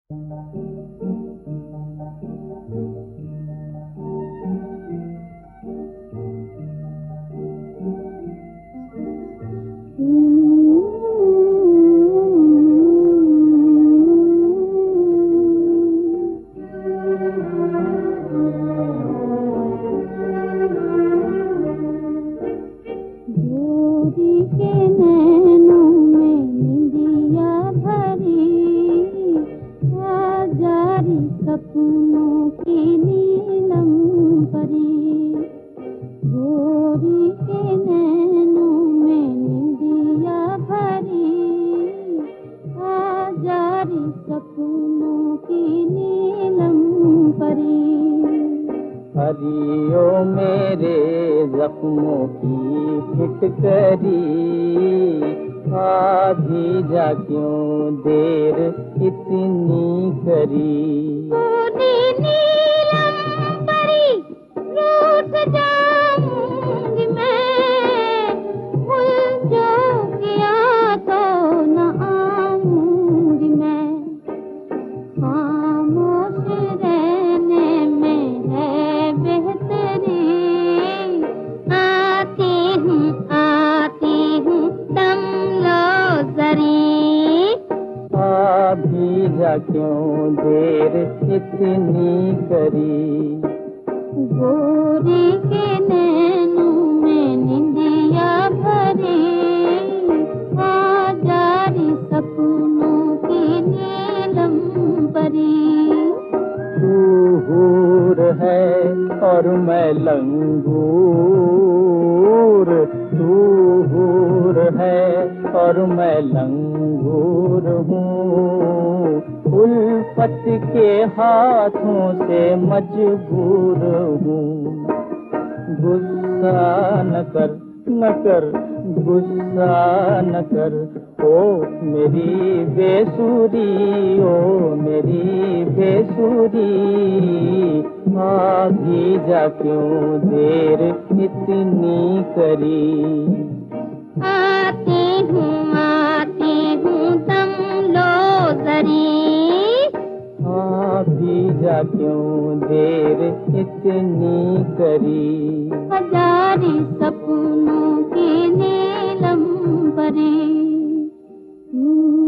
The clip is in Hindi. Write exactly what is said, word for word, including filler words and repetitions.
सपनों की नीलम परी, गोरी के नैनों में निंदिया भरी, आजारी सपनों की नीलम परी। हरियो मेरे जख्मों की फिटकरी, आधी जा क्यों देर इतनी करी। तूने नीलम परी रूठ जाऊंगी मैं, भूल जो किया तो न आऊंगी मैं। खामोश रहने में है बेहतरी, आती हूँ आती हूँ दम लो जरी। अभी जा क्यों देर इतनी करी। गोरी के नैनों में निंदिया भरी, आजारी सपनों की नीलम परी। तू हूर है और मैं लंगूर, तू हूर है और मैं लंगूर हूँ, उल्फत के हाथों से मजबूर हूँ। गुस्सा न कर न कर गुस्सा न कर, ओ मेरी बेसुरी, ओ मेरी बेसुरी। अभी जा क्यों देर इतनी करी। आती हूँ आती हूँ दम लो जरी। अभी जा क्यों देर इतनी करी। हजारी सपनों की नीलम परी।